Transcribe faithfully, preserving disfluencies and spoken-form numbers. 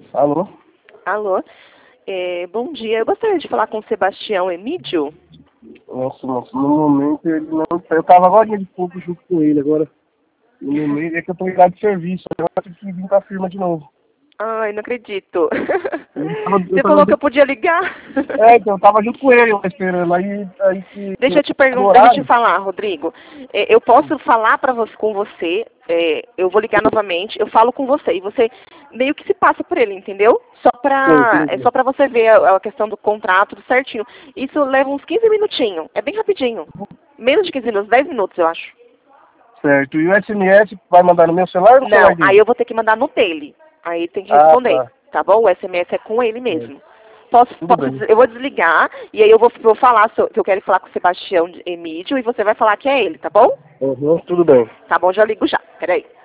Alô? Alô? É, bom dia. Eu gostaria de falar com o Sebastião Emídio. Nossa, nossa, no momento ele não. Eu tava agora de pouco junto com ele, agora. No momento é que eu tô ligado de serviço, agora eu tenho que vir pra firma de novo. Ai, não acredito. Eu tava, eu Você tava falou que eu junto, podia ligar? é, então, eu tava junto com ele, eu esperando. Aí, aí que. Deixa eu te No perguntar, deixa eu te horário. falar, Rodrigo. É, eu posso falar para você, com você, é, eu vou ligar novamente, eu falo com você e você meio que se passa por ele, entendeu? Só Sim, pra, é entendi. só para você ver a, a questão do contrato tudo certinho. Isso leva uns quinze minutinhos, é bem rapidinho. Menos de quinze minutos, dez minutos eu acho. Certo. E o S M S vai mandar no meu celular ou no celular Não, aí dele? eu vou ter que mandar no dele. Aí tem que Ah, responder, tá. tá bom? O S M S é com ele Certo. mesmo. Posso, Tudo posso, bem. des- eu vou desligar e aí eu vou, vou falar so- que eu quero falar com o Sebastião Emídio e você vai falar que é ele, tá bom? Uhum, tudo bem. Tá bom, já ligo já. Peraí.